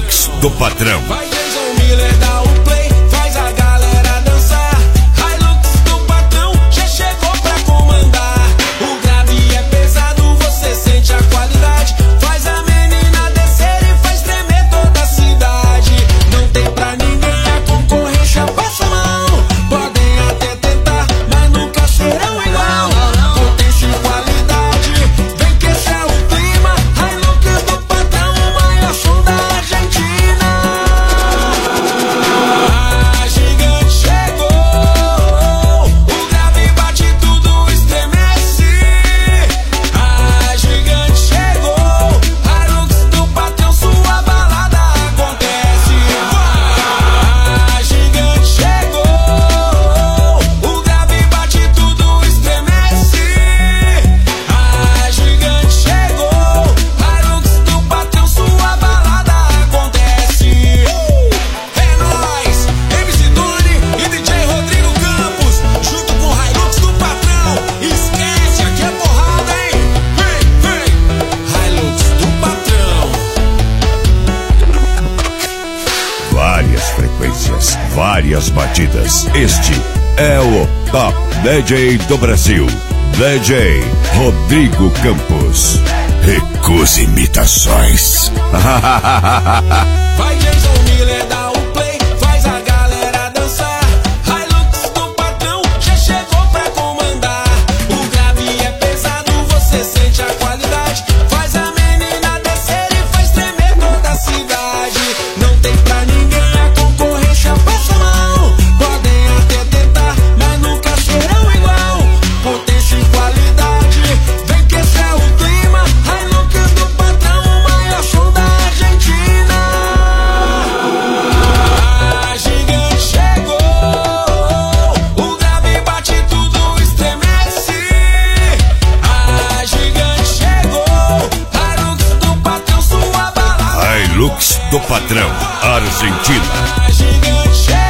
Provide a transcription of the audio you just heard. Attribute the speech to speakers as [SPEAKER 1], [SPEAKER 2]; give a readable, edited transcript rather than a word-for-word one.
[SPEAKER 1] Hilux do patrão.
[SPEAKER 2] Vai Jason Miller, dá o play, faz a galera dançar. Hilux do patrão já chegou pra comandar. O grave é pesado, você sente a qualidade. Faz a menina descer e faz tremer toda a cidade. Não tem pra ninguém, a concorrência passa mal. Podem até tentar, mas nunca serão igual. Potência e qualidade, vem que esse é o clima. Hilux do patrão, o maior som da Argentina. A gigante chegou, o grave bate, tudo estremece. A gigante chegou, Hilux do patrão, sua balada acontece. A gigante chegou, o grave bate, tudo estremece. A gigante chegou, Hilux do patrão, sua balada acontece. É nóis, MC Doni e DJ Rodrigo Campos, junto com Hilux do patrão. Esquece, aqui é porrada, hein? Vem, Hilux do patrão.
[SPEAKER 1] Várias frequências, várias batidas. Este é o Top DJ do Brasil. DJ Rodrigo Campos. Recusa imitações.
[SPEAKER 2] Vai Jason Miller, dá o play, faz a galera dançar. Hilux do patrão já chegou pra comandar. O grave é pesado, você sente a qualidade. Faz a menina descer e faz tremer toda a cidade. Não tem pra ninguém, a concorrência passa mal. Podem até tentar, mas nunca serão igual. Potência e qualidade, vem que esse é o clima. Hilux do patrão, o maior som da Argentina. A gigante chegou, o grave bate, tudo estremece. A gigante chegou, Hilux do patrão, sua balada.
[SPEAKER 1] Hilux do patrão, Argentina.
[SPEAKER 2] A gigante chegou.